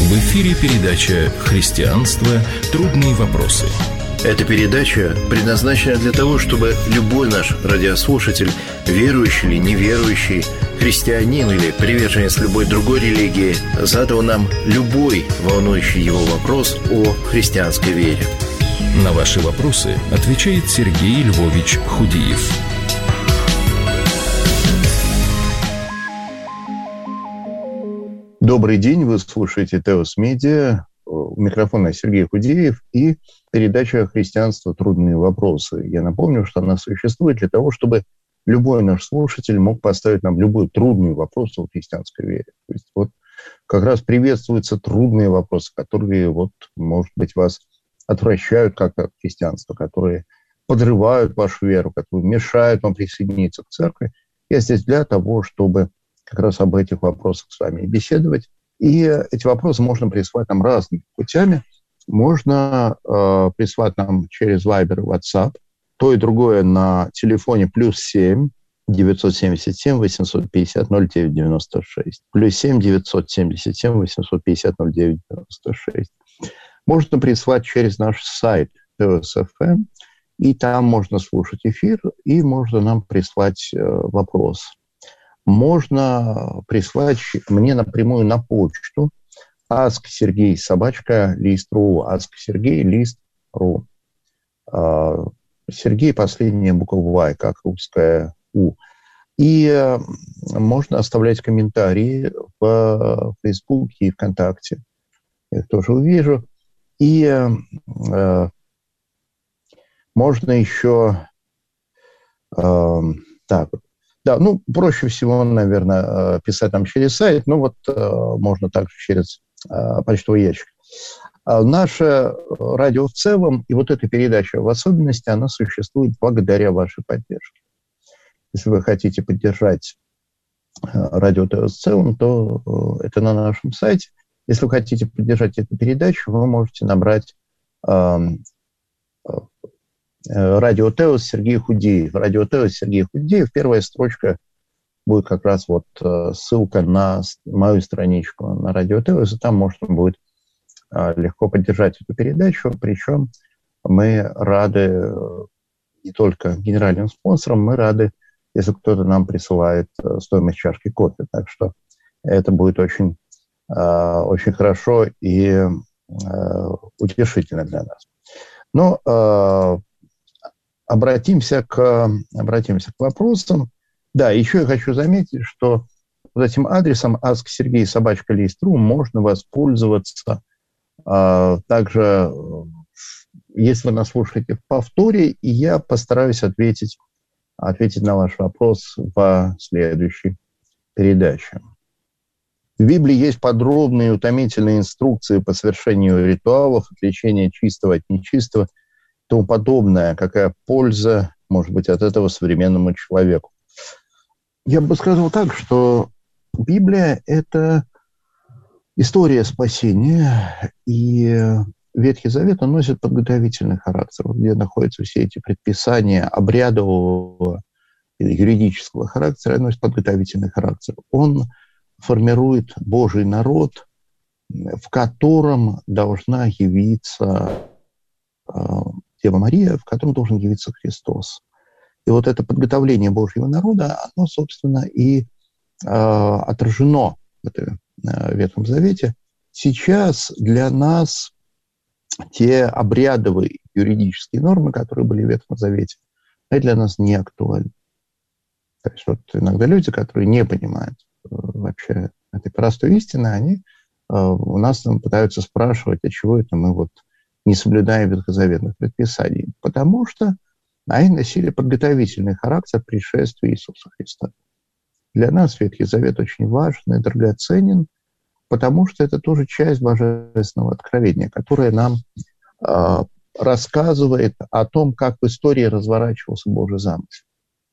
В эфире передача «Христианство. Трудные вопросы». Эта передача предназначена для того, чтобы любой наш радиослушатель, верующий или неверующий, христианин или приверженец любой другой религии, задал нам любой волнующий его вопрос о христианской вере. На ваши вопросы отвечает Сергей Львович Худиев. Добрый день, вы слушаете Теос Медиа. У микрофона Сергей Худиев и передача «Христианство. Трудные вопросы». Я напомню, что она существует для того, чтобы любой наш слушатель мог поставить нам любой трудный вопрос о христианской вере. То есть вот как раз приветствуются трудные вопросы, которые, может быть, вас отвращают как-то от христианства, которые подрывают вашу веру, которые мешают вам присоединиться к церкви. Я здесь для того, чтобы как раз об этих вопросах с вами беседовать. И эти вопросы можно прислать нам разными путями. Можно прислать нам через Viber и WhatsApp. То и другое на телефоне +7 977 850 0996. +7 977 850 0996. Можно прислать через наш сайт TSFM, и там можно слушать эфир, и можно нам прислать вопрос. Можно прислать мне напрямую на почту asksergey@list.ru, asksergey@list.ru. Сергей, последняя буква Y, как русская У. И можно оставлять комментарии в Фейсбуке и ВКонтакте. Я их тоже увижу. И можно еще проще всего, наверное, писать нам через сайт, можно также через почтовый ящик. Наше радио в целом, и эта передача в особенности, она существует благодаря вашей поддержке. Если вы хотите поддержать радио в целом, то это на нашем сайте. Если вы хотите поддержать эту передачу, вы можете набрать «Радио Теос Сергей Худиев». «Радио Теос Сергей Худиев». Первая строчка будет как раз ссылка на мою страничку на «Радио Теос», и там можно будет легко поддержать эту передачу. Причем мы рады не только генеральным спонсорам, мы рады, если кто-то нам присылает стоимость чашки кофе. Так что это будет очень, очень хорошо и утешительно для нас. Обратимся к вопросам. Да, еще я хочу заметить, что этим адресом asksergey@list.ru можно воспользоваться также, если вы нас слушаете в повторе, и я постараюсь ответить на ваш вопрос в следующей передаче. В Библии есть подробные и утомительные инструкции по совершению ритуалов, отличения чистого от нечистого, тому подобное. Какая польза может быть от этого современному человеку? Я бы сказал так, что Библия – это история спасения, и Ветхий Завет носит подготовительный характер, где находятся все эти предписания обрядового или юридического характера, носит подготовительный характер. Он формирует Божий народ, в котором должна явиться Дева Мария, в котором должен явиться Христос. И это подготовление Божьего народа, оно, собственно, и отражено в Ветхом Завете. Сейчас для нас те обрядовые юридические нормы, которые были в Ветхом Завете, они для нас не актуальны. То есть иногда люди, которые не понимают вообще этой простой истины, они у нас пытаются спрашивать, а чего это мы не соблюдаем ветхозаветных предписаний. Потому что они носили подготовительный характер пришествия Иисуса Христа. Для нас Ветхий Завет очень важен и драгоценен, потому что это тоже часть божественного откровения, которое нам рассказывает о том, как в истории разворачивался Божий замысел.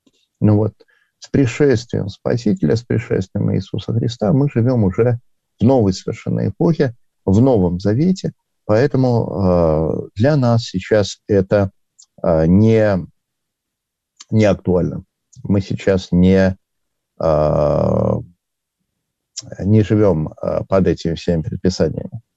С пришествием Спасителя, с пришествием Иисуса Христа мы живем уже в новой совершенно эпохе, в Новом Завете, поэтому для нас сейчас это не актуально. Мы сейчас не живем под этими всеми предписаниями.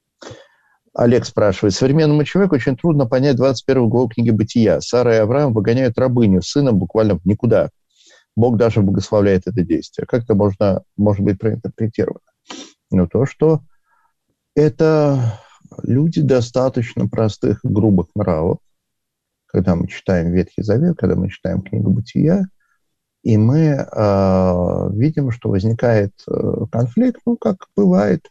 Олег спрашивает. Современному человеку очень трудно понять 21 главу книги «Бытия». Сара и Авраам выгоняют рабыню с сыном буквально в никуда. Бог даже благословляет это действие. Как это может быть проинтерпретировано? Ну, то, что это люди достаточно простых и грубых нравов, когда мы читаем Ветхий Завет, когда мы читаем книгу «Бытия», и мы видим, что возникает конфликт, ну, как бывает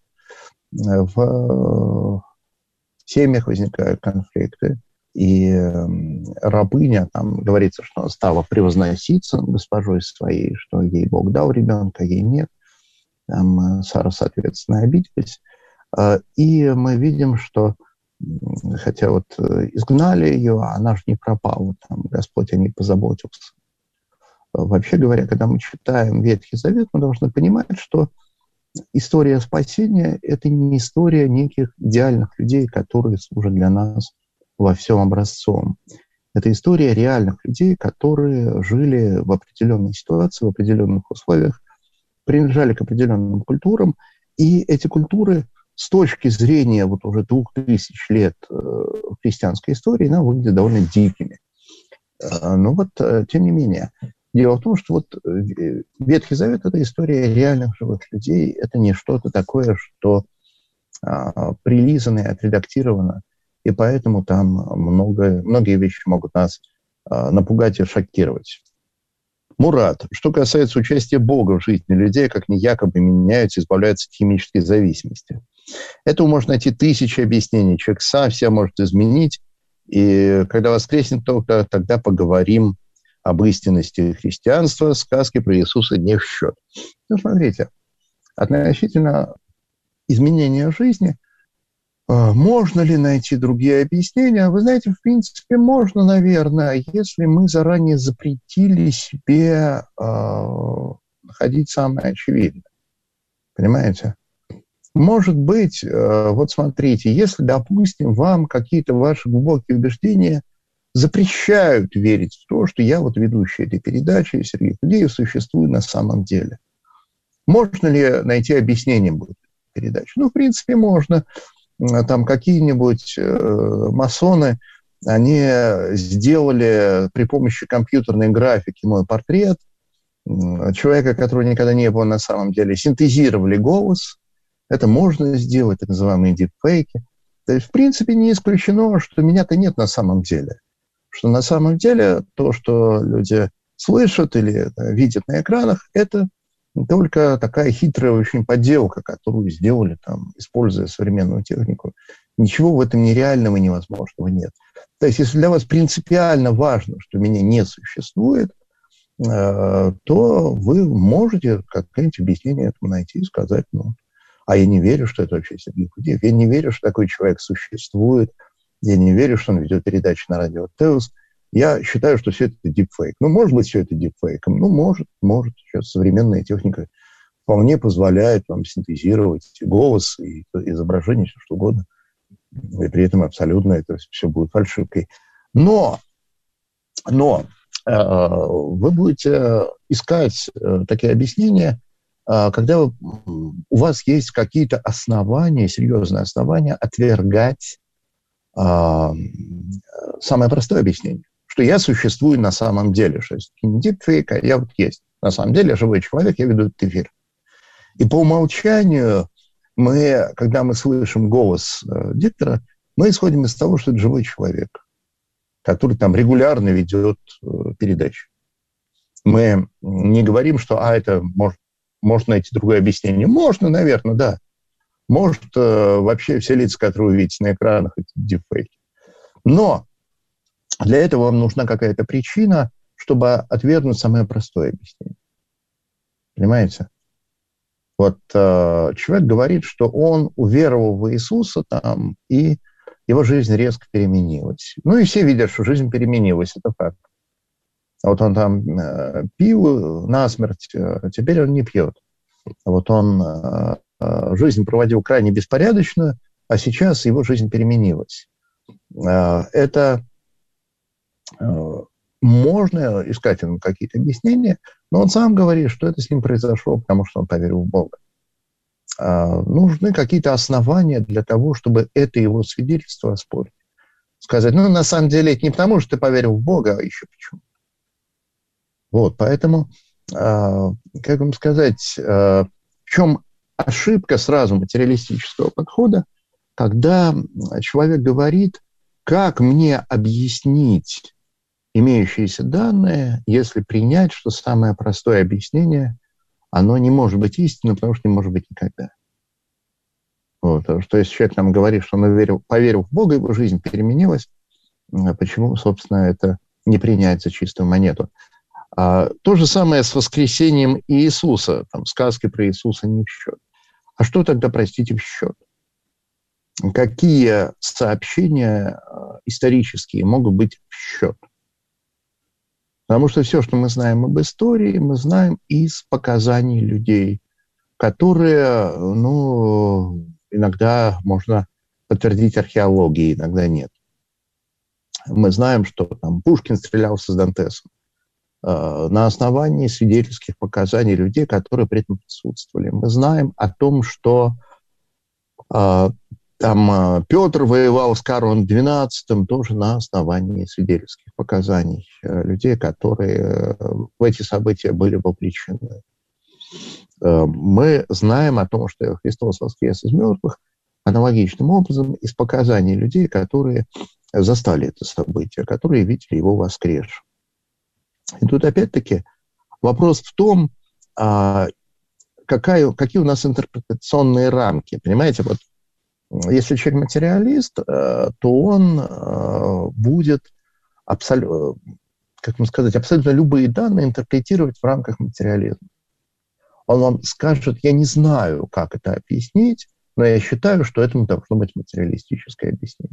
в семьях возникают конфликты, и рабыня, там говорится, что она стала превозноситься госпожой своей, что ей Бог дал ребенка, ей нет. Там Сара, соответственно, обиделась. И мы видим, что хотя вот изгнали ее, она же не пропала, там Господь о ней позаботился. Вообще говоря, когда мы читаем Ветхий Завет, мы должны понимать, что история спасения – это не история неких идеальных людей, которые служат для нас во всем образцом. Это история реальных людей, которые жили в определенной ситуации, в определенных условиях, принадлежали к определенным культурам, и эти культуры с точки зрения вот уже 2000 лет христианской истории, нам выглядят довольно дикими. Но вот, тем не менее, дело в том, что вот Ветхий Завет – это история реальных живых людей, это не что-то такое, что прилизано и отредактировано, и поэтому там многие вещи могут нас напугать и шокировать. Мурат, что касается участия Бога в жизни людей, как они якобы меняются, избавляются от химической зависимости. Этому можно найти тысячи объяснений. Человек сам себя может изменить, и когда воскреснет, только тогда поговорим об истинности христианства, сказки про Иисуса не в счет. Ну, смотрите, относительно изменения жизни, можно ли найти другие объяснения? Вы знаете, в принципе, можно, наверное, если мы заранее запретили себе находить самое очевидное. Понимаете? Может быть, вот смотрите, если, допустим, вам какие-то ваши глубокие убеждения запрещают верить в то, что я вот ведущий этой передачи, Сергей Худеев, существую на самом деле. Можно ли найти объяснение будет передачи? Ну, в принципе, можно. Там какие-нибудь масоны, они сделали при помощи компьютерной графики мой портрет, человека, которого никогда не было на самом деле, синтезировали голос. Это можно сделать, так называемые дипфейки. То есть, в принципе, не исключено, что меня-то нет на самом деле. Что на самом деле то, что люди слышат или видят на экранах, это только такая хитрая очень подделка, которую сделали, там, используя современную технику. Ничего в этом нереального и невозможного нет. То есть, если для вас принципиально важно, что меня не существует, то вы можете какое-нибудь объяснение этому найти и сказать, ну, а я не верю, что это вообще Сергей Худеев, я не верю, что такой человек существует, я не верю, что он ведет передачи на радио Теос. Я считаю, что все это дипфейк. Ну, может быть, все это дипфейком. Ну, может. Сейчас современная техника вполне позволяет вам синтезировать голос и изображение, все что угодно. И при этом абсолютно это все будет фальшивкой. Но вы будете искать такие объяснения, когда у вас есть какие-то основания, серьезные основания отвергать самое простое объяснение, что я существую на самом деле, что есть не дипфейк, а я вот есть. На самом деле я живой человек, я веду этот эфир. И по умолчанию мы, когда мы слышим голос диктора, мы исходим из того, что это живой человек, который там регулярно ведет передачи. Мы не говорим, что это можно найти другое объяснение. Можно, наверное, да. Может, вообще все лица, которые вы видите на экранах, это дипфейки. Но для этого вам нужна какая-то причина, чтобы отвергнуть самое простое объяснение. Понимаете? Вот человек говорит, что он уверовал в Иисуса, там, и его жизнь резко переменилась. Ну и все видят, что жизнь переменилась, это факт. А вот он там пил насмерть, теперь он не пьет. А вот он жизнь проводил крайне беспорядочно, а сейчас его жизнь переменилась. Это можно искать ему какие-то объяснения, но он сам говорит, что это с ним произошло, потому что он поверил в Бога. нужны какие-то основания для того, чтобы это его свидетельство оспорить. Сказать, на самом деле, это не потому, что ты поверил в Бога, а еще почему. Вот, поэтому, как вам сказать, в чем ошибка сразу материалистического подхода, когда человек говорит, как мне объяснить имеющиеся данные, если принять, что самое простое объяснение, оно не может быть истинным, потому что не может быть никогда. Вот. Что если человек нам говорит, что он поверил в Бога, его жизнь переменилась, почему, собственно, это не принять за чистую монету? То же самое с воскресением Иисуса. Там сказки про Иисуса не в счет. А что тогда, простите, в счет? Какие сообщения исторические могут быть в счет? Потому что все, что мы знаем об истории, мы знаем из показаний людей, которые, иногда можно подтвердить археологией, иногда нет. Мы знаем, что там Пушкин стрелялся с Дантесом на основании свидетельских показаний людей, которые при этом присутствовали. Мы знаем о том, что там Петр воевал с Карлом XII тоже на основании свидетельских показаний людей, которые в эти события были вовлечены. Мы знаем о том, что Христос воскрес из мертвых аналогичным образом из показаний людей, которые застали это событие, которые видели его воскресшим. И тут опять-таки вопрос в том, какие у нас интерпретационные рамки. Понимаете, вот если человек материалист, то он будет абсолютно любые данные интерпретировать в рамках материализма. Он вам скажет, я не знаю, как это объяснить, но я считаю, что этому должно быть материалистическое объяснение.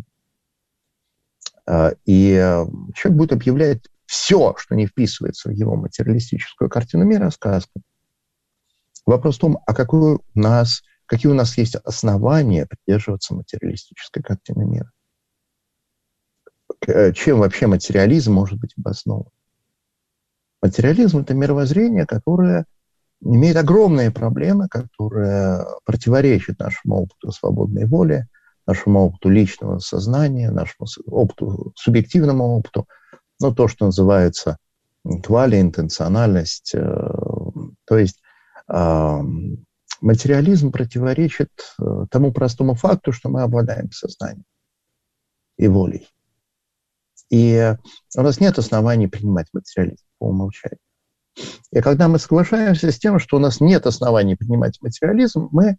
И человек будет объявлять все, что не вписывается в его материалистическую картину мира, сказкой. Вопрос в том, какие у нас есть основания придерживаться материалистической картины мира? Чем вообще материализм может быть обоснован? Материализм – это мировоззрение, которое имеет огромные проблемы, которые противоречат нашему опыту свободной воли, нашему опыту личного сознания, нашему опыту, субъективному опыту, то, что называется квали, интенциональность. То есть материализм противоречит тому простому факту, что мы обладаем сознанием и волей. И у нас нет оснований принимать материализм по умолчанию. И когда мы соглашаемся с тем, что у нас нет оснований принимать материализм, мы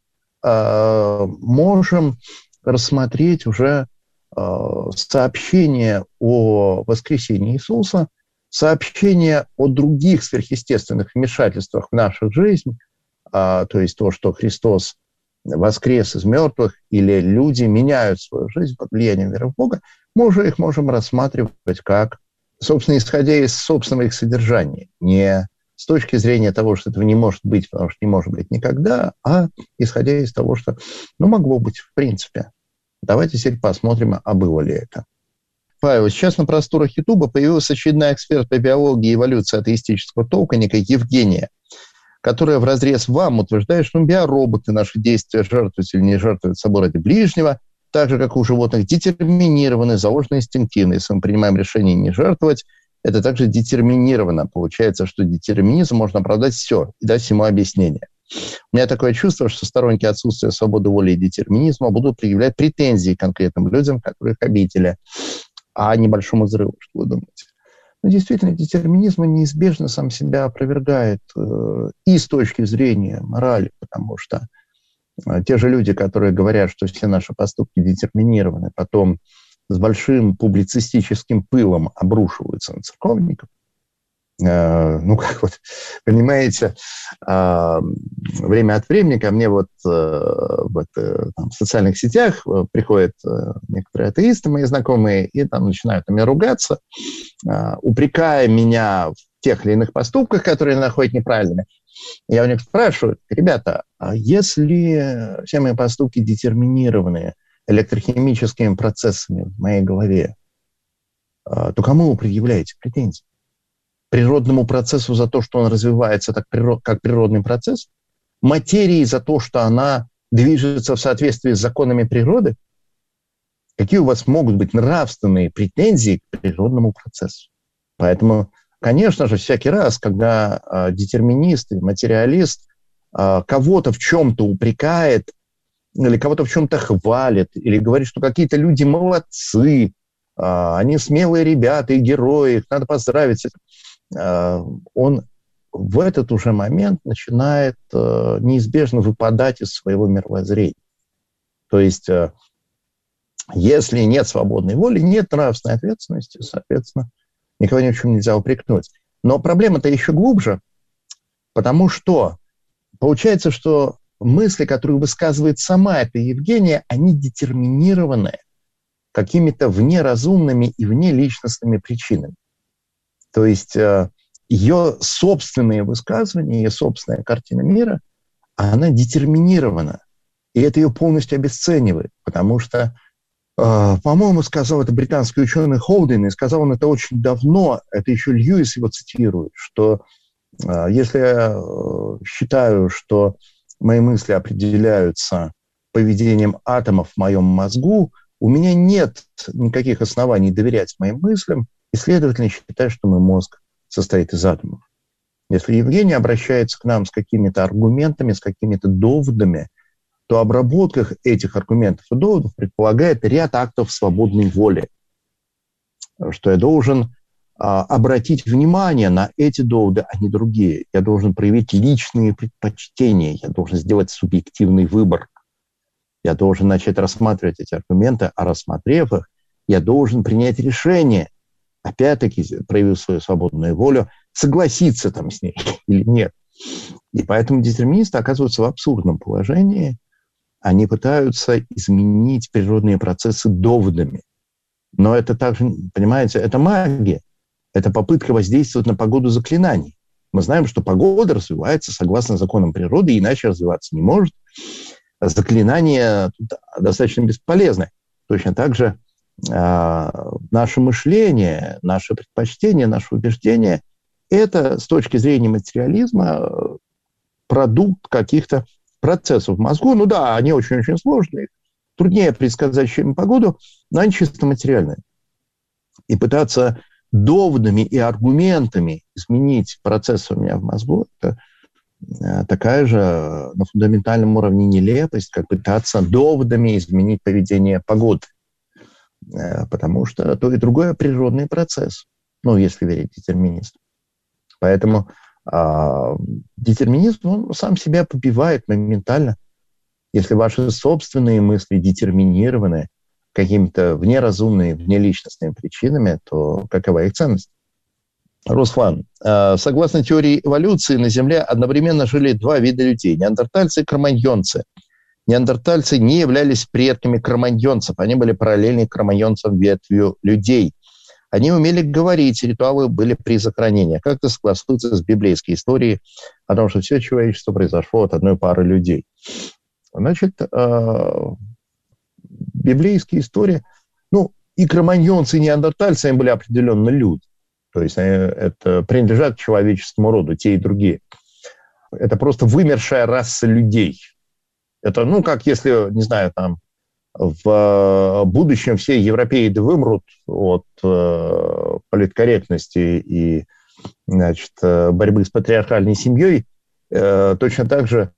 можем рассмотреть уже сообщение о воскресении Иисуса, сообщение о других сверхъестественных вмешательствах в нашу жизнь, то есть то, что Христос воскрес из мертвых, или люди меняют свою жизнь под влиянием веры в Бога, мы уже их можем рассматривать как, собственно, исходя из собственного их содержания, не с точки зрения того, что этого не может быть, потому что не может быть никогда, а исходя из того, что могло быть в принципе. Давайте теперь посмотрим, а было ли это. Павел, сейчас на просторах Ютуба появился очередной эксперт по биологии и эволюции атеистического толка, Евгения, которая вразрез вам утверждает, что биороботы, наши действия жертвуют или не жертвуют собой ради ближнего, так же, как у животных, детерминированы, заложены инстинктивно. Если мы принимаем решение не жертвовать, это также детерминировано. Получается, что детерминизм можно оправдать все и дать ему объяснение. У меня такое чувство, что сторонники отсутствия свободы воли и детерминизма будут предъявлять претензии конкретным людям, которые их обидели, а небольшому взрыву, что вы думаете? Действительно, детерминизм неизбежно сам себя опровергает и с точки зрения морали, потому что те же люди, которые говорят, что все наши поступки детерминированы, потом с большим публицистическим пылом обрушиваются на церковников. Понимаете, время от времени ко мне в социальных сетях приходят некоторые атеисты, мои знакомые, и там начинают на меня ругаться, упрекая меня в тех или иных поступках, которые они находят неправильными. Я у них спрашиваю, ребята, а если все мои поступки детерминированы электрохимическими процессами в моей голове, то кому вы предъявляете претензии? Природному процессу за то, что он развивается как природный процесс, материи за то, что она движется в соответствии с законами природы? Какие у вас могут быть нравственные претензии к природному процессу? Поэтому, конечно же, всякий раз, когда детерминист и материалист кого-то в чем-то упрекает, или кого-то в чем-то хвалит, или говорит, что какие-то люди молодцы, они смелые ребята и герои, их надо поздравить, он в этот уже момент начинает неизбежно выпадать из своего мировоззрения. То есть, если нет свободной воли, нет нравственной ответственности, соответственно, никого ни в чем нельзя упрекнуть. Но проблема-то еще глубже, потому что получается, что мысли, которые высказывает сама эта Евгения, они детерминированы какими-то внеразумными и внеличностными причинами. То есть ее собственные высказывания, ее собственная картина мира, она детерминирована. И это ее полностью обесценивает, потому что, по-моему, сказал это британский ученый Холден, и сказал он это очень давно, это еще Льюис его цитирует, что если я считаю, что мои мысли определяются поведением атомов в моем мозгу, у меня нет никаких оснований доверять моим мыслям, и, следовательно, считаю, что мой мозг состоит из атомов. Если Евгения обращается к нам с какими-то аргументами, с какими-то доводами, то обработка этих аргументов и доводов предполагает ряд актов свободной воли, что я должен обратить внимание на эти доводы, а не другие. Я должен проявить личные предпочтения, я должен сделать субъективный выбор. Я должен начать рассматривать эти аргументы, а рассмотрев их, я должен принять решение, опять-таки, проявив свою свободную волю, согласиться там с ней или нет. И поэтому детерминисты оказываются в абсурдном положении. Они пытаются изменить природные процессы доводами. Но это также, понимаете, это магия. Это попытка воздействовать на погоду заклинаний. Мы знаем, что погода развивается согласно законам природы, иначе развиваться не может. Заклинания достаточно бесполезны. Точно так же наше мышление, наше предпочтение, наше убеждение – это с точки зрения материализма продукт каких-то процессов в мозгу. Ну да, они очень-очень сложные, труднее предсказать, чем погоду, но они чисто материальные. И пытаться доводами и аргументами изменить процесс у меня в мозгу – это такая же на фундаментальном уровне нелепость, как пытаться доводами изменить поведение погоды. Потому что то и другое природный процесс, ну, если верить детерминисту. Поэтому детерминизм, он сам себя побивает моментально. Если ваши собственные мысли детерминированы какими-то внеразумными, внеличностными причинами, то какова их ценность? Руслан, согласно теории эволюции, на Земле одновременно жили два вида людей – неандертальцы и кроманьонцы. Неандертальцы не являлись предками кроманьонцев, они были параллельны кроманьонцам ветвью людей. Они умели говорить, ритуалы были при захоронении. Как это согласуется с библейской историей о том, что все человечество произошло от одной пары людей? Значит, библейские истории, ну, и кроманьонцы, и неандертальцы, они были определенно люди. То есть это принадлежат к человеческому роду, те и другие. Это просто вымершая раса людей. Это, ну, как если, не знаю, там, в будущем все европеиды вымрут от политкорректности и, значит, борьбы с патриархальной семьей, точно так же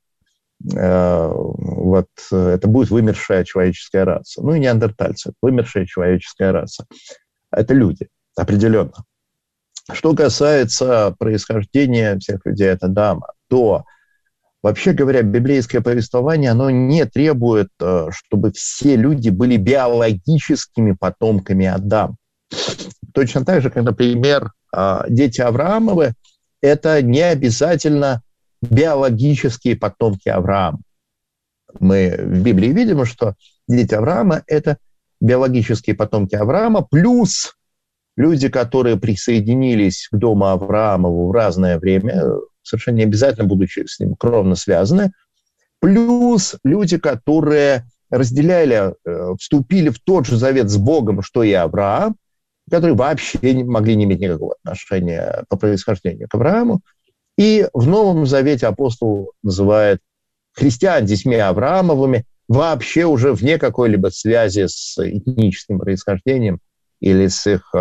вот это будет вымершая человеческая раса. Ну и неандертальцы, вымершая человеческая раса. Это люди, определенно. Что касается происхождения всех людей от Адама, то, вообще говоря, библейское повествование, оно не требует, чтобы все люди были биологическими потомками Адама. Точно так же, как, например, дети Авраамовы, это не обязательно биологические потомки Авраама. Мы в Библии видим, что дети Авраама – это биологические потомки Авраама, плюс люди, которые присоединились к дому Авраамову в разное время, совершенно не обязательно будучи с ним кровно связаны, плюс люди, которые разделяли, вступили в тот же завет с Богом, что и Авраам, которые вообще не могли не иметь никакого отношения по происхождению к Аврааму. И в Новом Завете апостол называет христиан детьми Авраамовыми вообще уже вне какой-либо связи с этническим происхождением или с их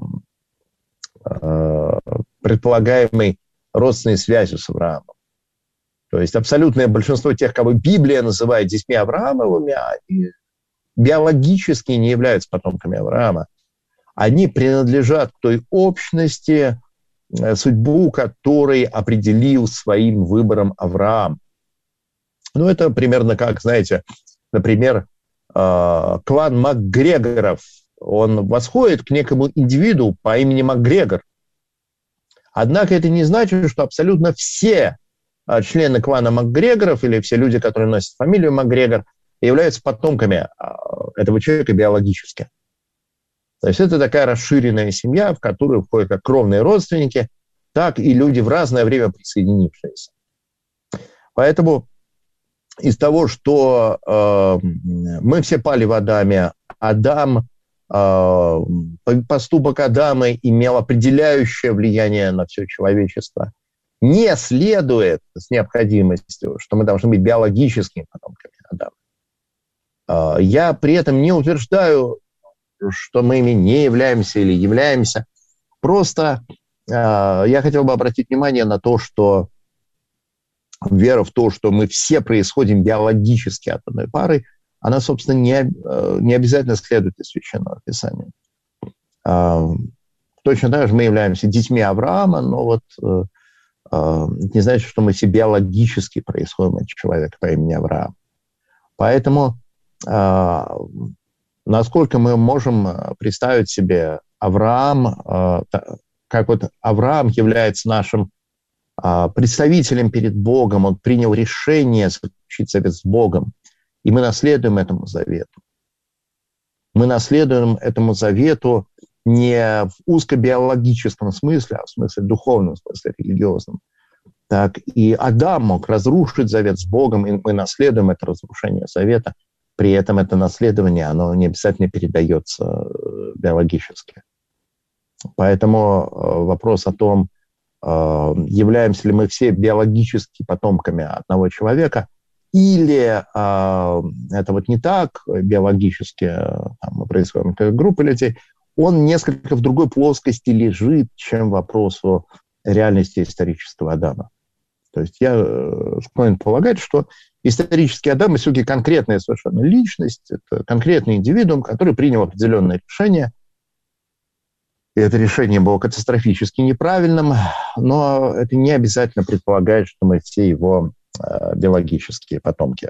предполагаемой родственной связью с Авраамом. То есть абсолютное большинство тех, кого Библия называет детьми Авраамовыми, они биологически не являются потомками Авраама. Они принадлежат к той общности, судьбу которой определил своим выбором Авраам. Ну, это примерно как, знаете, например, клан Макгрегоров. Он восходит к некому индивиду по имени Макгрегор. Однако это не значит, что абсолютно все члены клана Макгрегоров или все люди, которые носят фамилию Макгрегор, являются потомками этого человека биологически. То есть это такая расширенная семья, в которую входят как кровные родственники, так и люди в разное время присоединившиеся. Поэтому из того, что мы все пали в Адаме, поступок Адама имел определяющее влияние на все человечество, не следует с необходимостью, что мы должны быть биологическими потомками Адама. Я при этом не утверждаю, что мы ими не являемся или являемся. Просто я хотел бы обратить внимание на то, что вера в то, что мы все происходим биологически от одной пары, она, собственно, не обязательно следует из Священного Писания. Точно так же мы являемся детьми Авраама, но вот это не значит, что мы все биологически происходим от человека по имени Авраам. Поэтому насколько мы можем представить себе Авраам, как вот Авраам является нашим представителем перед Богом, он принял решение заключить завет с Богом, и мы наследуем этому завету. Мы наследуем этому завету не в узкобиологическом смысле, а в смысле духовном, в смысле религиозном. Так и Адам мог разрушить завет с Богом, и мы наследуем это разрушение завета. При этом это наследование, оно не обязательно передается биологически. Поэтому вопрос о том, являемся ли мы все биологически потомками одного человека, или это вот не так биологически, мы происходим как группа людей, он несколько в другой плоскости лежит, чем вопрос о реальности исторического Адама. То есть я склонен полагать, что исторический Адам все-таки конкретная совершенно личность, это конкретный индивидуум, который принял определенное решение. И это решение было катастрофически неправильным, но это не обязательно предполагает, что мы все его биологические потомки.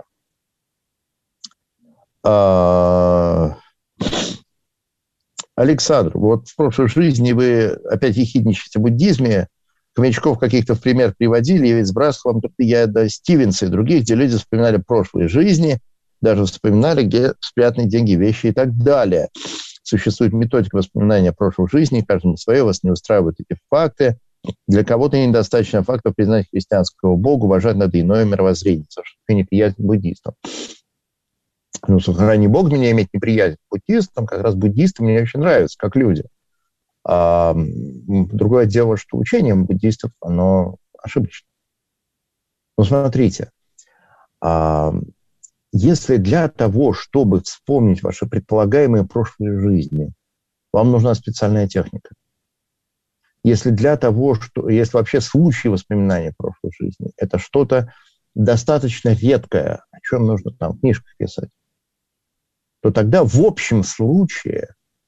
Александр, вот в прошлой жизни вы опять ехидничаете в буддизме, Хомячков каких-то в пример приводили, я ведь сбрасывал вам труды Яда Стивенса и других, где люди вспоминали прошлые жизни, даже вспоминали, где спрятаны деньги, вещи и так далее. Существует методика воспоминания прошлых жизней, каждому свое, вас не устраивают эти факты. Для кого-то недостаточно фактов признать христианского Бога, уважать надо иное мировоззрение, что неприязнь к буддистам. Ну, сохрани Бог меня иметь неприязнь к буддистам, как раз буддисты мне очень нравятся, как люди. Другое дело, что учение буддистов, оно ошибочно. Ну, смотрите, если для того, чтобы вспомнить ваши предполагаемые прошлые жизни, вам нужна специальная техника, если для того, что, если вообще случаи воспоминания прошлой жизни, это что-то достаточно редкое, о чем нужно там в книжках писать, то тогда в общем случае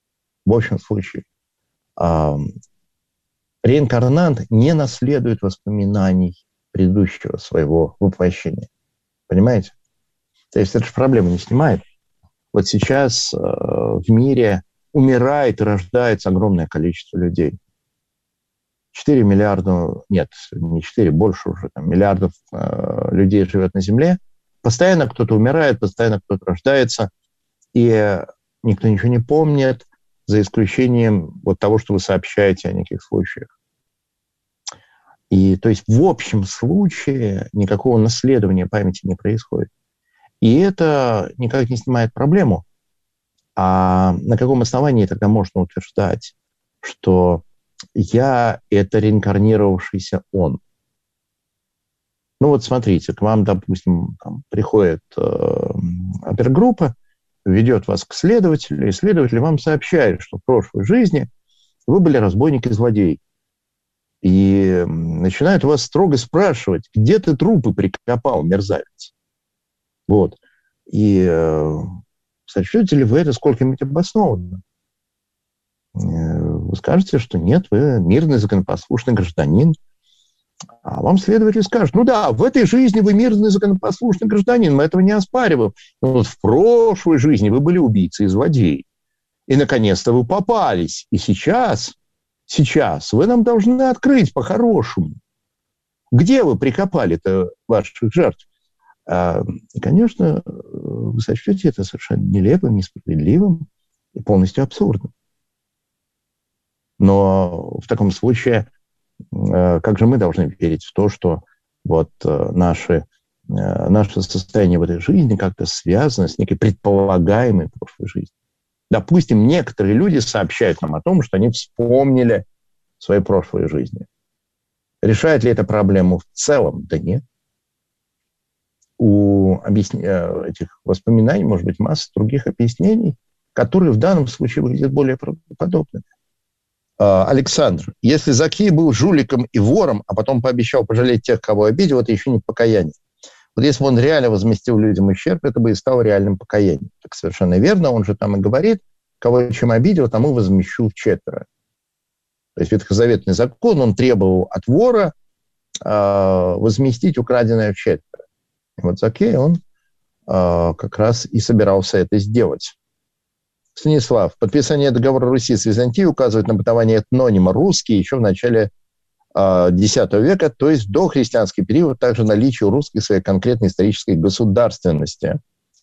реинкарнант не наследует воспоминаний предыдущего своего воплощения. Понимаете? То есть это же проблему не снимает. Вот сейчас в мире умирает и рождается огромное количество людей. 4 миллиарда, нет, не 4, больше уже, миллиардов людей живет на Земле. Постоянно кто-то умирает, постоянно кто-то рождается, и никто ничего не помнит, за исключением вот того, что вы сообщаете о неких случаях. И то есть в общем случае никакого наследования памяти не происходит. И это никак не снимает проблему. А на каком основании тогда можно утверждать, что я — это реинкарнировавшийся он? Ну вот смотрите, к вам, допустим, приходит опергруппа, ведет вас к следователю, и следователь вам сообщает, что в прошлой жизни вы были разбойник и злодей. И начинают вас строго спрашивать, где ты трупы прикопал, мерзавец. Вот. И сочтете ли вы это сколько-нибудь обоснованно? Вы скажете, что нет, вы мирный, законопослушный гражданин. А вам следователь скажет, ну да, в этой жизни вы мирный, законопослушный гражданин, мы этого не оспариваем. Но вот в прошлой жизни вы были убийцей и злодеей. И, наконец-то, вы попались. И сейчас вы нам должны открыть по-хорошему. Где вы прикопали-то ваших жертв? И, конечно, вы сочтете это совершенно нелепым, несправедливым и полностью абсурдным. Но в таком случае, как же мы должны верить в то, что вот наше состояние в этой жизни как-то связано с некой предполагаемой прошлой жизнью? Допустим, некоторые люди сообщают нам о том, что они вспомнили свои прошлые жизни. Решает ли это проблему в целом? Да нет. У этих воспоминаний может быть масса других объяснений, которые в данном случае выглядят более правдоподобными. Александр, если Закхей был жуликом и вором, а потом пообещал пожалеть тех, кого обидел, это еще не покаяние. Вот если бы он реально возместил людям ущерб, это бы и стало реальным покаянием. Так совершенно верно, он же там и говорит, кого чем обидел, тому возмещу вчетверо. То есть ветхозаветный закон, он требовал от вора возместить украденное вчетверо. И вот Закхей, он как раз и собирался это сделать. Станислав, подписание договора Руси с Византией указывает на бытование этнонима «русский» еще в начале X века, то есть до христианский период, также наличие у русских своей конкретной исторической государственности.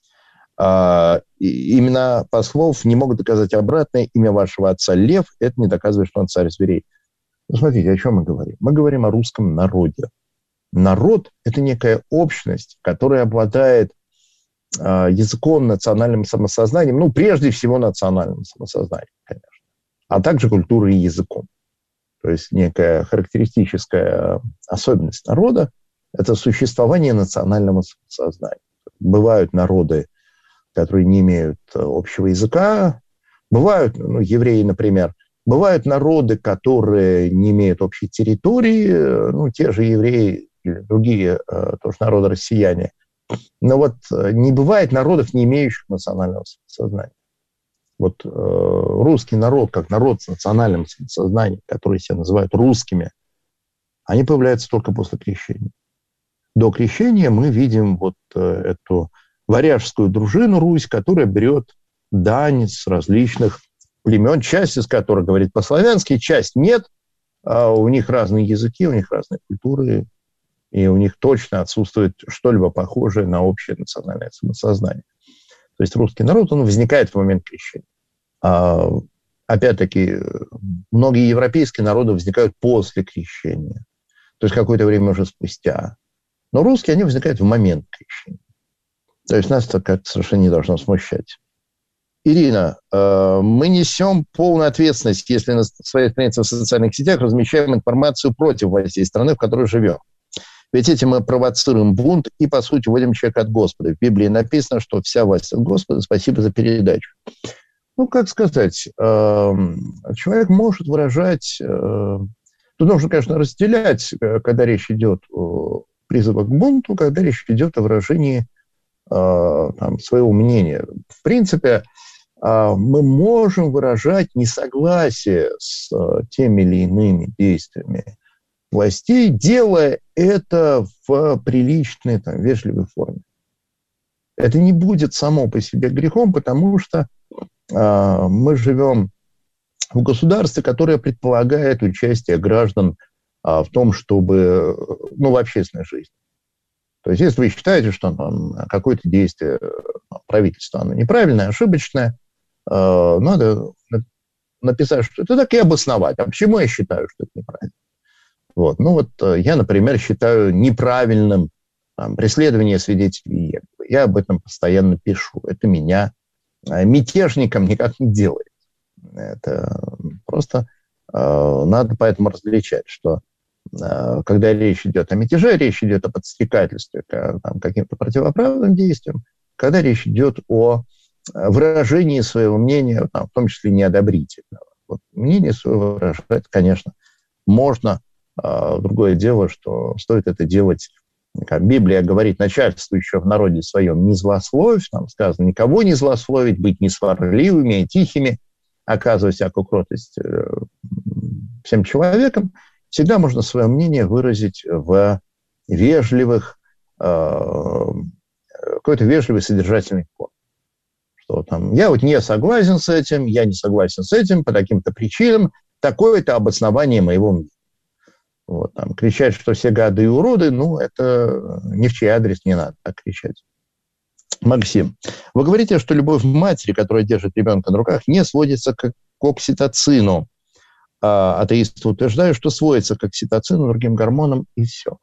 Имена послов не могут доказать обратное. Имя вашего отца Лев, это не доказывает, что он царь зверей. Ну, смотрите, о чем мы говорим? Мы говорим о русском народе. Народ – это некая общность, которая обладает языком, национальным самосознанием, ну, прежде всего, национальным самосознанием, конечно, а также культурой и языком. То есть некая характеристическая особенность народа – это существование национального самосознания. Бывают народы, которые не имеют общего языка, бывают, ну, евреи, например, бывают народы, которые не имеют общей территории, ну, те же евреи или другие тоже народы россияне. Но вот не бывает народов, не имеющих национального самосознания. Вот русский народ, как народ с национальным самосознанием, который себя называют русскими, они появляются только после крещения. До крещения мы видим вот эту варяжскую дружину Русь, которая берет дань с различных племен, часть из которых говорит по-славянски, часть нет, а у них разные языки, у них разные культуры, и у них точно отсутствует что-либо похожее на общее национальное самосознание. То есть русский народ, он возникает в момент крещения. Опять-таки, многие европейские народы возникают после крещения, то есть какое-то время уже спустя. Но русские, они возникают в момент крещения. То есть нас это как-то совершенно не должно смущать. Ирина, мы несем полную ответственность, если на своей странице в социальных сетях размещаем информацию против властей страны, в которой живем. Ведь этим мы провоцируем бунт и, по сути, вводим человека от Господа. В Библии написано, что вся власть от Господа. Спасибо за передачу. Ну, как сказать, человек может выражать... Тут нужно, конечно, разделять, когда речь идет о призывах к бунту, когда речь идет о выражении своего мнения. В принципе, мы можем выражать несогласие с теми или иными действиями властей, делая это в приличной, вежливой форме. Это не будет само по себе грехом, потому что мы живем в государстве, которое предполагает участие граждан в том, чтобы, в общественной жизни. То есть, если вы считаете, что какое-то действие правительства оно неправильное, ошибочное, надо написать, что это так, и обосновать. А почему я считаю, что это неправильно? Вот. Я, например, считаю неправильным преследование свидетелей Иеговы. Я об этом постоянно пишу. Это меня мятежником никак не делает. Это просто надо поэтому различать, что когда речь идет о мятеже, речь идет о подстрекательстве к каким-то противоправным действиям, когда речь идет о выражении своего мнения, в том числе неодобрительного. Вот мнение свое выражать, конечно, можно. Другое дело, что стоит это делать, как Библия говорит, начальствующего в народе своем не злословь, там сказано, никого не злословить, быть несварливыми и тихими, оказывать всякую кротость всем человекам. Всегда можно свое мнение выразить в вежливых, какой-то вежливый содержательный форме. Что там, я вот не согласен с этим, я не согласен с этим по таким-то причинам, такое-то обоснование моего мнения. Вот, там, кричать, что все гады и уроды, это ни в чей адрес не надо так кричать. Максим, вы говорите, что любовь матери, которая держит ребенка на руках, не сводится к окситоцину. Атеисты утверждают, что сводится к окситоцину, другим гормонам, и все.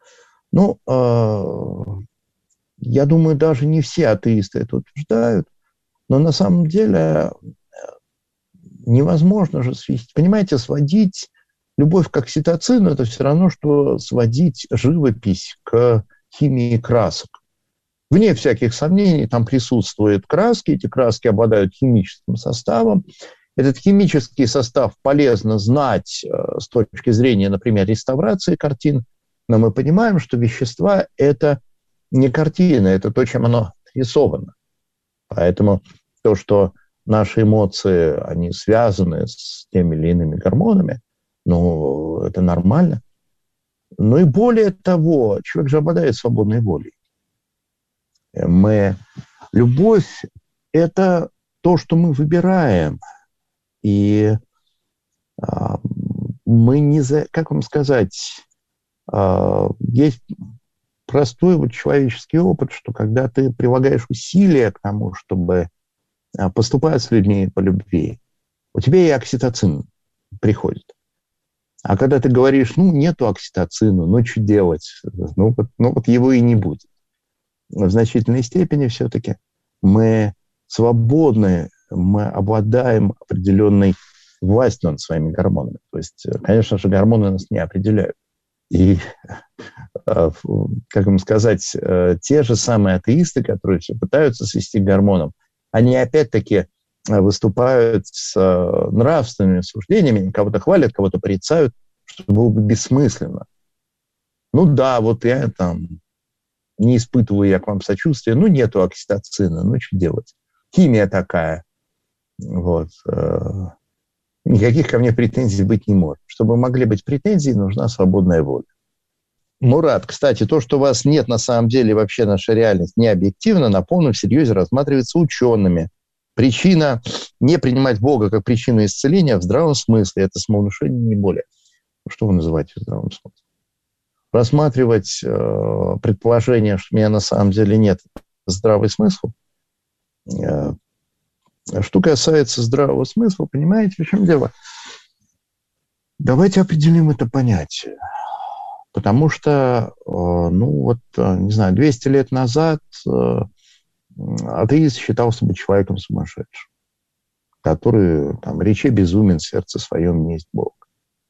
Я думаю, даже не все атеисты это утверждают, но на самом деле невозможно же свести. Понимаете, сводить любовь к окситоцину – это все равно, что сводить живопись к химии красок. Вне всяких сомнений, там присутствуют краски, эти краски обладают химическим составом. Этот химический состав полезно знать с точки зрения, например, реставрации картин, но мы понимаем, что вещества – это не картина, это то, чем оно рисовано. Поэтому то, что наши эмоции, они связаны с теми или иными гормонами, это нормально. И более того, человек же обладает свободной волей. Любовь – это то, что мы выбираем. И мы не как вам сказать, есть простой человеческий опыт, что когда ты прилагаешь усилия к тому, чтобы поступать с людьми по любви, у тебя и окситоцин приходит. А когда ты говоришь, нету окситоцина, что делать? Его и не будет. В значительной степени все-таки мы свободны, мы обладаем определенной властью над своими гормонами. То есть, конечно же, гормоны нас не определяют. И, как вам сказать, те же самые атеисты, которые все пытаются свести к гормонам, они опять-таки выступают с нравственными суждениями, кого-то хвалят, кого-то порицают, что было бы бессмысленно. Я не испытываю я к вам сочувствия, нету окситоцина, что делать? Химия такая. Никаких ко мне претензий быть не может. Чтобы могли быть претензии, нужна свободная воля. Мурат, кстати, то, что у вас нет, на самом деле, вообще наша реальность не объективна, на полном серьезе рассматривается учеными. Причина не принимать Бога как причину исцеления в здравом смысле. Это самовнушение, не более. Что вы называете в здравом смысле? Рассматривать предположение, что у меня на самом деле нет, здравый смысл. Что касается здравого смысла, понимаете, в чем дело? Давайте определим это понятие. Потому что, 200 лет назад атеист считал себя человеком сумасшедшим, который, речи безумен, в сердце своем не есть Бог.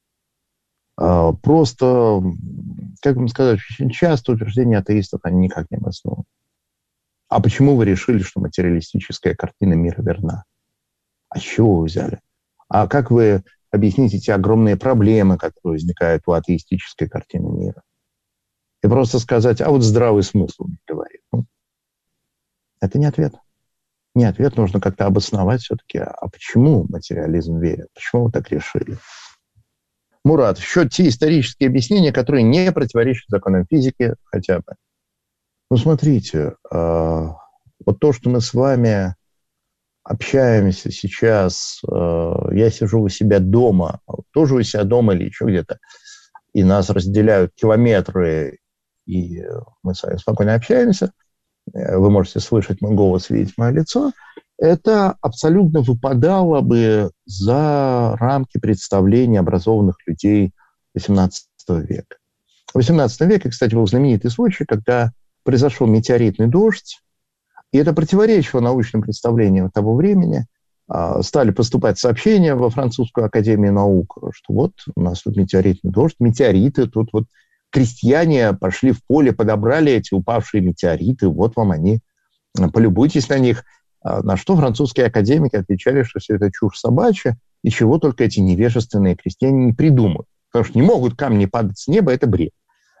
Просто, как вам сказать, очень часто утверждения атеистов, они никак не обоснованы. А почему вы решили, что материалистическая картина мира верна? А с чего вы взяли? А как вы объясните те огромные проблемы, которые возникают у атеистической картины мира? И просто сказать, здравый смысл не говорит. Это не ответ. Не ответ, нужно как-то обосновать все-таки, а почему материализм верит? Почему вы так решили? Мурат, еще те исторические объяснения, которые не противоречат законам физики хотя бы. Смотрите, вот то, что мы с вами общаемся сейчас, я сижу у себя дома, тоже у себя дома или еще где-то, и нас разделяют километры, и мы с вами спокойно общаемся, вы можете слышать мой голос, видеть мое лицо, это абсолютно выпадало бы за рамки представлений образованных людей XVIII века. В XVIII веке, кстати, был знаменитый случай, когда произошел метеоритный дождь, и это противоречило научным представлениям того времени. стали поступать сообщения во Французскую академию наук, что вот у нас тут метеоритный дождь, метеориты, тут вот крестьяне пошли в поле, подобрали эти упавшие метеориты, вот вам они, полюбуйтесь на них. На что французские академики отвечали, что все это чушь собачья, и чего только эти невежественные крестьяне не придумают. Потому что не могут камни падать с неба, это бред.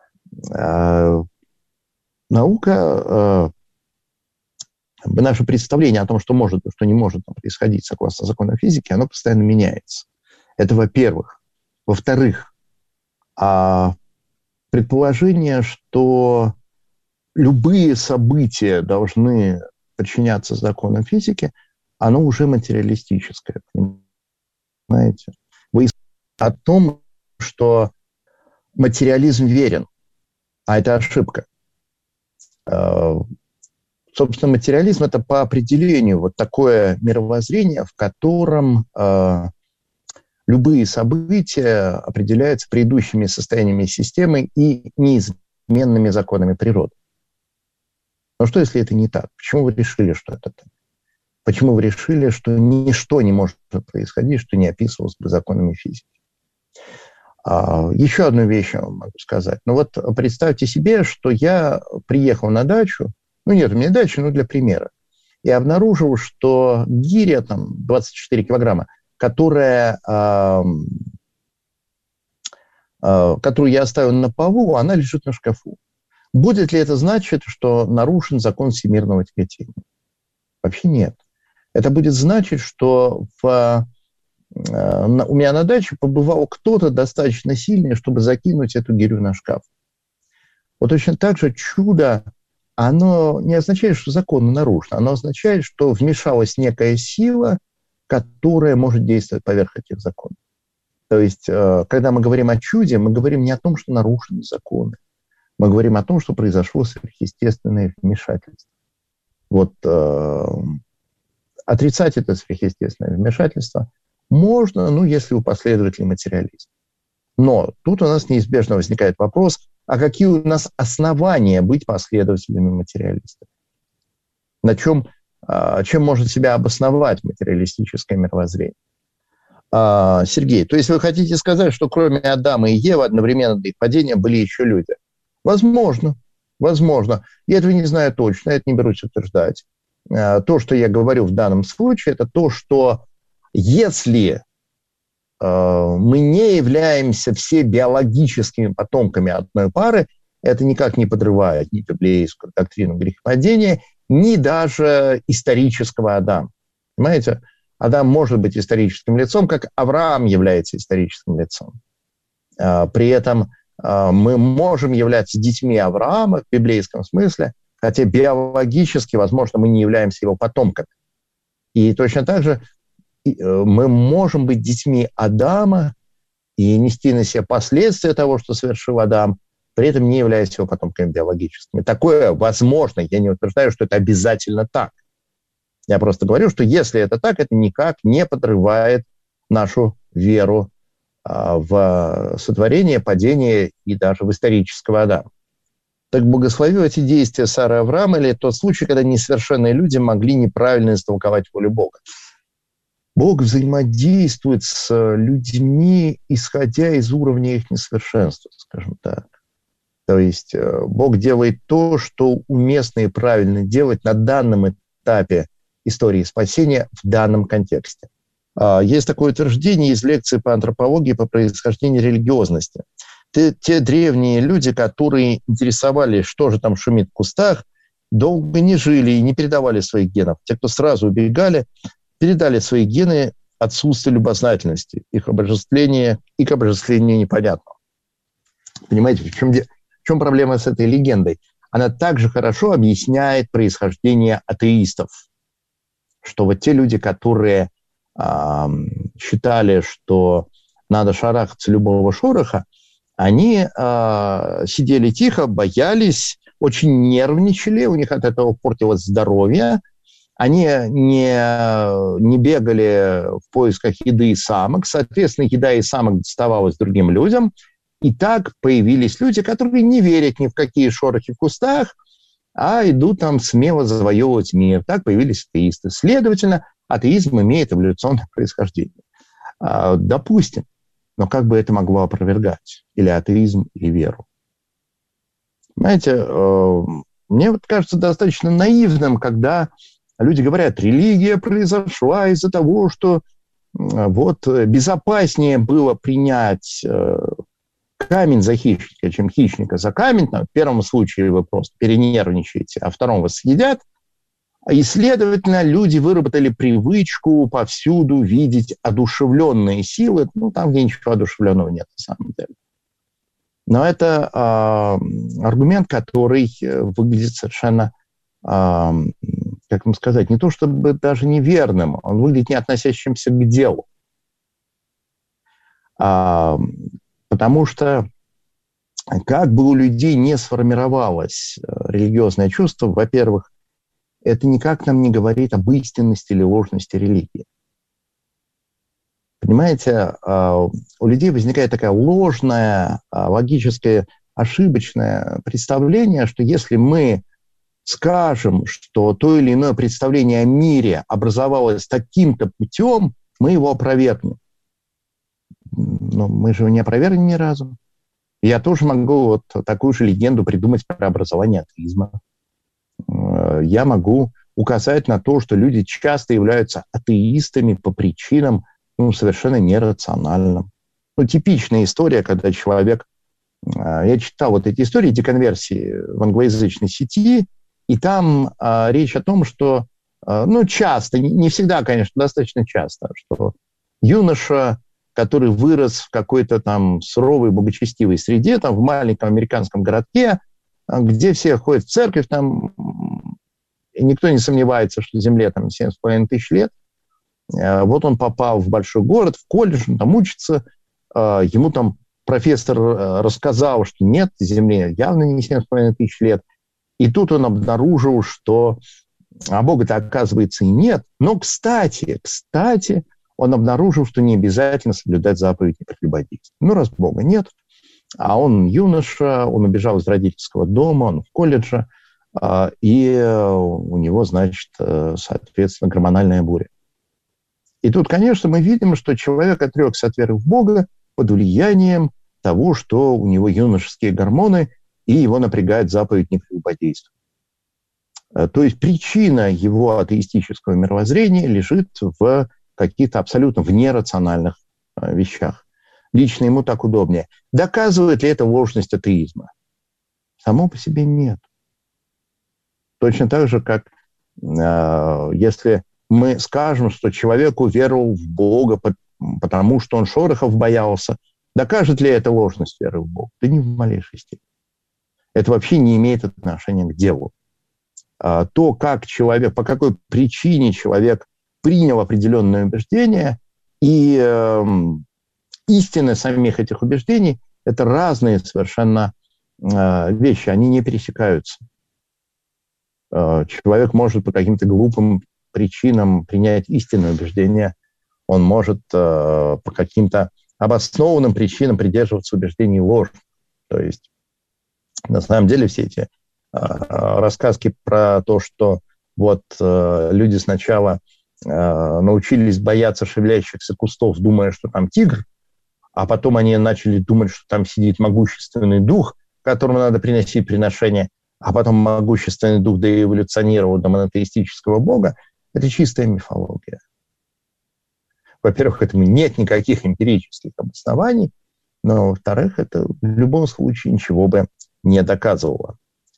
Наука, наше представление о том, что может и что не может происходить согласно законам физики, оно постоянно меняется. Это во-первых. Во-вторых, предположение, что любые события должны подчиняться законам физики, оно уже материалистическое. Понимаете? Вы о том, что материализм верен, а это ошибка. Собственно, материализм – это по определению вот такое мировоззрение, в котором любые события определяются предыдущими состояниями системы и неизменными законами природы. Но что, если это не так? Почему вы решили, что это так? Почему вы решили, что ничто не может происходить, что не описывалось бы законами физики? Еще одну вещь я вам могу сказать. Ну вот представьте себе, что я приехал на дачу, ну нет, у меня дача, но для примера, и обнаружил, что гиря, там, 24 килограмма, которую я оставил на полу, она лежит на шкафу. Будет ли это значить, что нарушен закон всемирного тяготения? Вообще нет. Это будет значить, что у меня на даче побывал кто-то достаточно сильный, чтобы закинуть эту гирю на шкаф. Вот точно так же чудо, оно не означает, что закон нарушен. Оно означает, что вмешалась некая сила, которая может действовать поверх этих законов. То есть, когда мы говорим о чуде, мы говорим не о том, что нарушены законы. Мы говорим о том, что произошло сверхъестественное вмешательство. Вот отрицать это сверхъестественное вмешательство можно, ну, если у последователей материализма. Но тут у нас неизбежно возникает вопрос, а какие у нас основания быть последователями материалистов? Чем может себя обосновать материалистическое мировоззрение? Сергей, то есть вы хотите сказать, что кроме Адама и Евы одновременно до их падения были еще люди? Возможно. Я этого не знаю точно, я это не берусь утверждать. То, что я говорю в данном случае, это то, что если мы не являемся все биологическими потомками одной пары, это никак не подрывает ни библейскую доктрину грехопадения, ни даже исторического Адама. Понимаете? Адам может быть историческим лицом, как Авраам является историческим лицом. При этом мы можем являться детьми Авраама в библейском смысле, хотя биологически, возможно, мы не являемся его потомками. И точно так же мы можем быть детьми Адама и нести на себе последствия того, что совершил Адам, при этом не являясь его потомками биологическими. Такое возможно. Я не утверждаю, что это обязательно так. Я просто говорю, что если это так, это никак не подрывает нашу веру в сотворение, падение и даже в исторического Адама. Так благословил эти действия Сары и Авраама, или тот случай, когда несовершенные люди могли неправильно истолковать волю Бога. Бог взаимодействует с людьми, исходя из уровня их несовершенства, скажем так. То есть Бог делает то, что уместно и правильно делать на данном этапе истории спасения в данном контексте. Есть такое утверждение из лекции по антропологии по происхождению религиозности. Те древние люди, которые интересовались, что же там шумит в кустах, долго не жили и не передавали своих генов. Те, кто сразу убегали, передали свои гены отсутствие любознательности, их обожествление и к обожествлению непонятного. Понимаете, в чем проблема с этой легендой? Она также хорошо объясняет происхождение атеистов. Что вот те люди, которые считали, что надо шарахаться любого шороха, они сидели тихо, боялись, очень нервничали, у них от этого портилось здоровье, они не бегали в поисках еды и самок, соответственно, еда и самок доставалась другим людям, и так появились люди, которые не верят ни в какие шорохи в кустах, а идут там смело завоевывать мир. Так появились атеисты. Следовательно, атеизм имеет эволюционное происхождение. Допустим, но как бы это могло опровергать или атеизм, или веру? Знаете, мне вот кажется достаточно наивным, когда люди говорят, религия произошла из-за того, что вот безопаснее было принять камень за хищника, чем хищника за камень. В первом случае вы просто перенервничаете, а в втором вас съедят. И, следовательно, люди выработали привычку повсюду видеть одушевленные силы. Ну, там, где ничего одушевленного нет, на самом деле. Но это аргумент, который выглядит совершенно, как вам сказать, не то чтобы даже неверным, он выглядит не относящимся к делу. Потому что как бы у людей не сформировалось религиозное чувство, во-первых, это никак нам не говорит об истинности или ложности религии. Понимаете, у людей возникает такое ложное, логическое, ошибочное представление, что если мы скажем, что то или иное представление о мире образовалось таким-то путем, мы его опровергнем. Но мы же его не опровергнем ни разу. Я тоже могу вот такую же легенду придумать про образование атеизма. Я могу указать на то, что люди часто являются атеистами по причинам совершенно нерациональным. Типичная история, когда человек... Я читал вот эти истории деконверсии в англоязычной сети, и там речь о том, что часто, не всегда, конечно, достаточно часто, что юноша, который вырос в какой-то там суровой, благочестивой среде, там в маленьком американском городке, где все ходят в церковь, там, и никто не сомневается, что Земле там 7,5 тысяч лет. Вот он попал в большой город, в колледж, он там учится, ему там профессор рассказал, что нет, Земле явно не 7,5 тысяч лет. И тут он обнаружил, что Бога-то, оказывается, и нет. Но, кстати, он обнаружил, что не обязательно соблюдать заповедь непрелюбодейства. Раз Бога нет, а он юноша, он убежал из родительского дома, он в колледже, и у него, значит, соответственно, гормональная буря. И тут, конечно, мы видим, что человек отрекся от веры в Бога под влиянием того, что у него юношеские гормоны, и его напрягает заповедь непрелюбодейства. То есть причина его атеистического мировоззрения лежит в каких-то абсолютно нерациональных вещах. Лично ему так удобнее. Доказывает ли это ложность атеизма? Само по себе нет. Точно так же, как если мы скажем, что человек уверовал в Бога, потому что он шорохов боялся, докажет ли это ложность веры в Бога? Да ни в малейшей степени. Это вообще не имеет отношения к делу. То, как человек, по какой причине человек принял определенное убеждение, и истины самих этих убеждений – это разные совершенно вещи, они не пересекаются. Человек может по каким-то глупым причинам принять истинное убеждение, он может по каким-то обоснованным причинам придерживаться убеждений ложных. То есть, на самом деле, все эти рассказки про то, что вот люди сначала научились бояться шевелящихся кустов, думая, что там тигр, а потом они начали думать, что там сидит могущественный дух, которому надо приносить приношение, а потом могущественный дух доэволюционировал до монотеистического бога, это чистая мифология. Во-первых, этому нет никаких эмпирических обоснований, но, во-вторых, это в любом случае ничего бы не доказывало.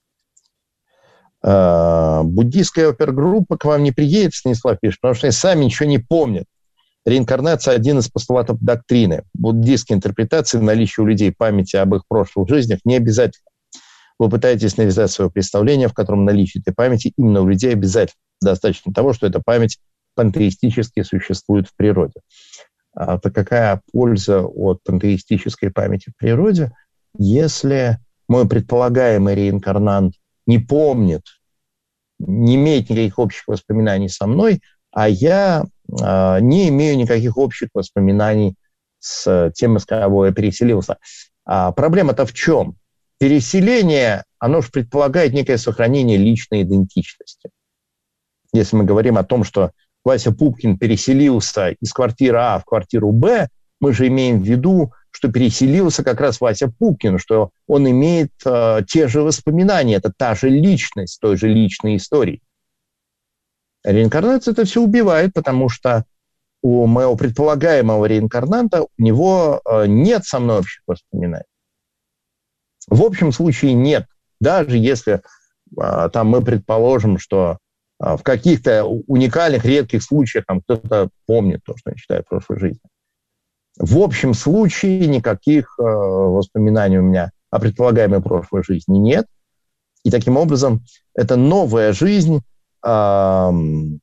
Буддийская опергруппа к вам не приедет, Станислав пишет, потому что они сами ничего не помнят. Реинкарнация – один из постулатов доктрины. Буддийские интерпретации наличия у людей памяти об их прошлых жизнях не обязательно. Вы пытаетесь навязать свое представление, в котором наличие этой памяти именно у людей обязательно. Достаточно того, что эта память пантеистически существует в природе. То какая польза от пантеистической памяти в природе, если мой предполагаемый реинкарнант не помнит, не имеет никаких общих воспоминаний со мной, а я не имею никаких общих воспоминаний с тем, из кого я переселился. Проблема-то в чем? Переселение, оно же предполагает некое сохранение личной идентичности. Если мы говорим о том, что Вася Пупкин переселился из квартиры А в квартиру Б, мы же имеем в виду, что переселился как раз Вася Пупкин, что он имеет те же воспоминания, это та же личность той же личной истории. Реинкарнация это все убивает, потому что у моего предполагаемого реинкарнанта у него нет со мной общих воспоминаний. В общем случае нет. Даже если там мы предположим, что в каких-то уникальных, редких случаях там кто-то помнит то, что он считает в прошлой жизни. В общем случае никаких воспоминаний у меня о предполагаемой прошлой жизни нет. И таким образом эта новая жизнь, она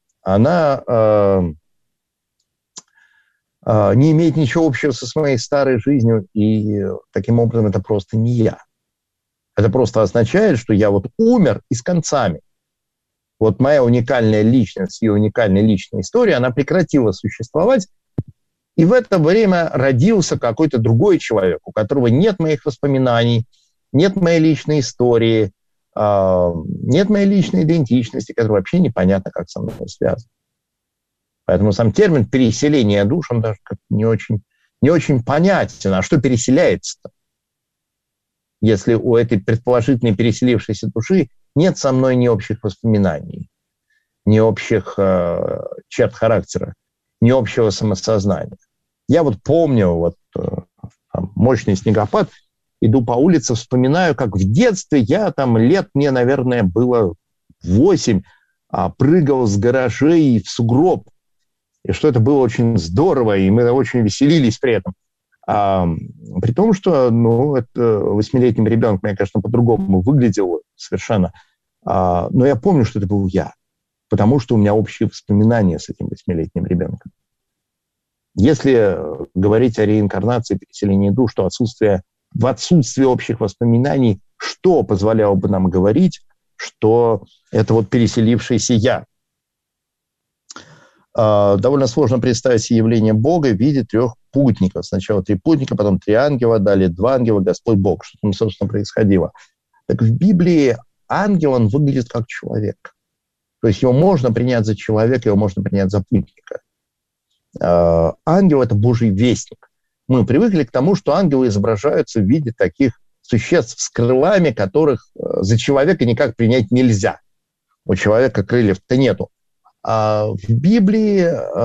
не имеет ничего общего со моей старой жизнью, и таким образом это просто не я. Это просто означает, что я вот умер и с концами. Вот моя уникальная личность, ее уникальная личная история, она прекратила существовать, и в это время родился какой-то другой человек, у которого нет моих воспоминаний, нет моей личной истории, нет моей личной идентичности, которая вообще непонятно, как со мной связана. Поэтому сам термин «переселение душ», он даже не очень понятен. А что переселяется-то? Если у этой предположительной переселившейся души нет со мной ни общих воспоминаний, ни общих черт характера, ни общего самосознания. Я вот помню мощный снегопад, иду по улице, вспоминаю, как в детстве я мне, наверное, было 8, прыгал с гаражей в сугроб. И что это было очень здорово, и мы очень веселились при этом. При том, что это 8-летним ребенком я, конечно, по-другому выглядел совершенно. Но я помню, что это был я, потому что у меня общие воспоминания с этим 8-летним ребенком. Если говорить о реинкарнации, переселении душ, то в отсутствии общих воспоминаний, что позволяло бы нам говорить, что это вот переселившийся я? Довольно сложно представить себе явление Бога в виде 3 путников. Сначала 3 путника, потом 3 ангела, далее 2 ангела, Господь Бог. Что там, собственно, происходило? Так в Библии ангел, он выглядит как человек. То есть его можно принять за человека, его можно принять за путника. Ангел – это Божий вестник. Мы привыкли к тому, что ангелы изображаются в виде таких существ с крылами, которых за человека никак принять нельзя. У человека крыльев-то нету. А в Библии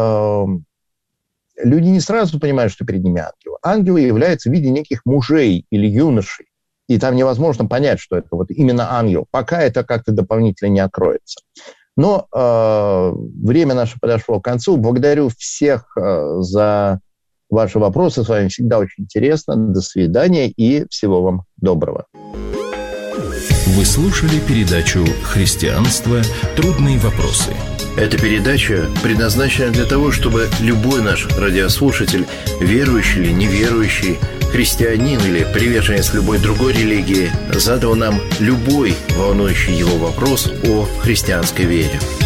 люди не сразу понимают, что перед ними ангелы. Ангелы являются в виде неких мужей или юношей. И там невозможно понять, что это вот именно ангел, пока это как-то дополнительно не откроется. Но время наше подошло к концу. Благодарю всех за ваши вопросы. С вами всегда очень интересно. До свидания и всего вам доброго. Вы слушали передачу «Христианство. Трудные вопросы». Эта передача предназначена для того, чтобы любой наш радиослушатель, верующий или неверующий, христианин или приверженец любой другой религии, задал нам любой волнующий его вопрос о христианской вере.